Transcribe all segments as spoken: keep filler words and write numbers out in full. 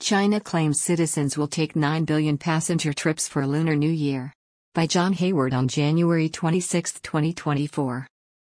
China claims citizens will take nine billion passenger trips for Lunar New Year. By John Hayward on January twenty-sixth, twenty twenty-four.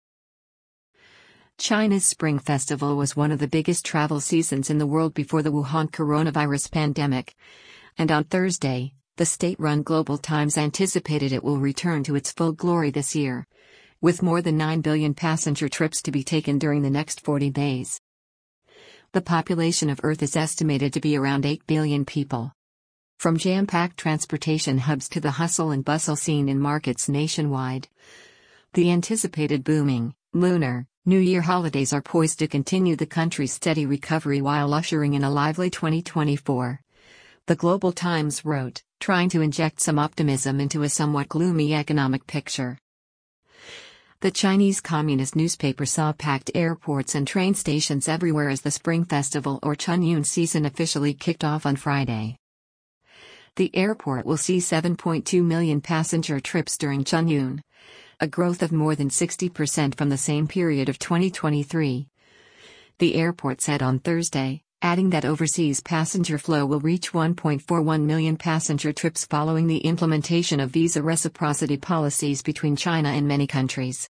China's Spring Festival was one of the biggest travel seasons in the world before the Wuhan coronavirus pandemic. And on Thursday, the state-run Global Times anticipated it will return to its full glory this year, with more than nine billion passenger trips to be taken during the next forty days. The population of Earth is estimated to be around eight billion people. From jam-packed transportation hubs to the hustle and bustle seen in markets nationwide, the anticipated booming Lunar New Year holidays are poised to continue the country's steady recovery while ushering in a lively twenty twenty-four. The Global Times wrote, trying to inject some optimism into a somewhat gloomy economic picture. The Chinese Communist newspaper saw packed airports and train stations everywhere as the Spring Festival or Chunyun season officially kicked off on Friday. The airport will see seven point two million passenger trips during Chunyun, a growth of more than sixty percent from the same period of twenty twenty-three. The airport said on Thursday, adding that overseas passenger flow will reach one point four one million passenger trips following the implementation of visa reciprocity policies between China and many countries.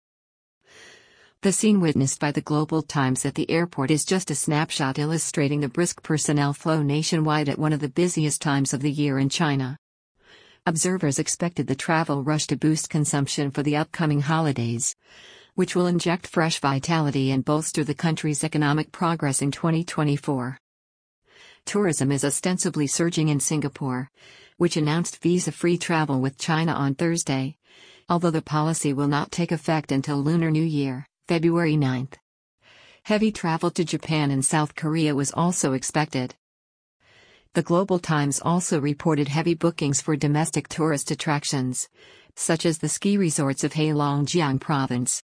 The scene witnessed by the Global Times at the airport is just a snapshot illustrating the brisk personnel flow nationwide at one of the busiest times of the year in China. Observers expected the travel rush to boost consumption for the upcoming holidays, which will inject fresh vitality and bolster the country's economic progress in twenty twenty-four. Tourism is ostensibly surging in Singapore, which announced visa-free travel with China on Thursday, although the policy will not take effect until Lunar New Year, February ninth. Heavy travel to Japan and South Korea was also expected. The Global Times also reported heavy bookings for domestic tourist attractions, such as the ski resorts of Heilongjiang Province.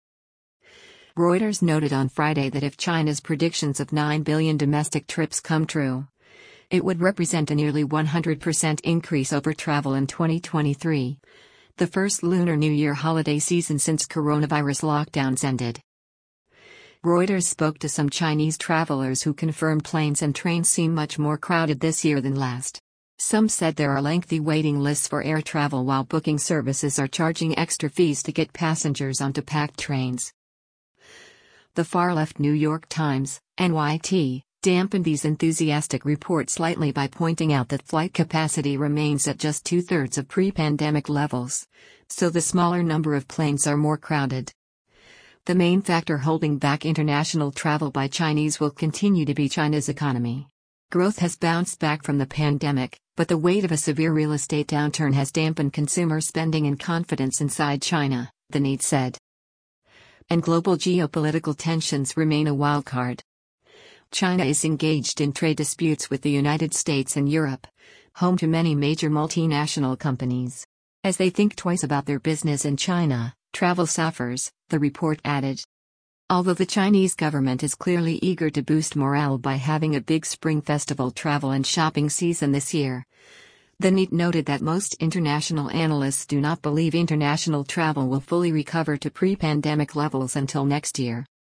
Reuters noted on Friday that if China's predictions of nine billion domestic trips come true, it would represent a nearly one hundred percent increase over travel in twenty twenty-three, the first Lunar New Year holiday season since coronavirus lockdowns ended. Reuters spoke to some Chinese travelers who confirmed planes and trains seem much more crowded this year than last. Some said there are lengthy waiting lists for air travel while booking services are charging extra fees to get passengers onto packed trains. The far-left New York Times, N Y T, dampened these enthusiastic reports slightly by pointing out that flight capacity remains at just two-thirds of pre-pandemic levels, so the smaller number of planes are more crowded. The main factor holding back international travel by Chinese will continue to be China's economy. Growth has bounced back from the pandemic, but the weight of a severe real estate downturn has dampened consumer spending and confidence inside China, the N Y T said. And global geopolitical tensions remain a wildcard. China is engaged in trade disputes with the United States and Europe, home to many major multinational companies. As they think twice about their business in China, travel suffers, the report added. Although the Chinese government is clearly eager to boost morale by having a big Spring Festival travel and shopping season this year, the N Y T noted that most international analysts do not believe international travel will fully recover to pre-pandemic levels until next year.